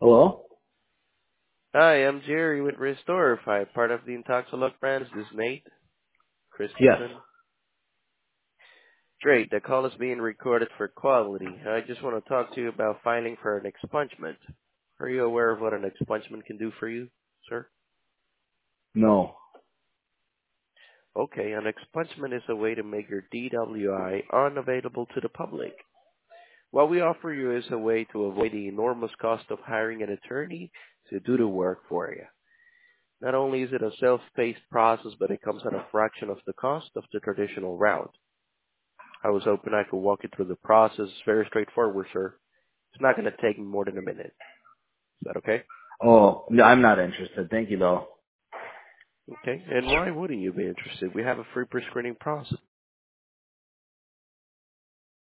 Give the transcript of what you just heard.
Hello? Hi, I'm Jerry with Restorify, part of the Intoxilog brand. Is this Nate Yes. Christensen? Great, the call is being recorded for quality. I just want to talk to you about filing for an expungement. Are you aware of what an expungement can do for you, sir? No. Okay, an expungement is a way to make your DWI unavailable to the public. What we offer you is a way to avoid the enormous cost of hiring an attorney to do the work for you. Not only is it a self-paced process, but it comes at a fraction of the cost of the traditional route. I was hoping I could walk you through the process. It's very straightforward, sir. It's not going to take me more than a minute. Is that okay? Oh, no, I'm not interested. Thank you, though. Okay. And why wouldn't you be interested? We have a free pre-screening process.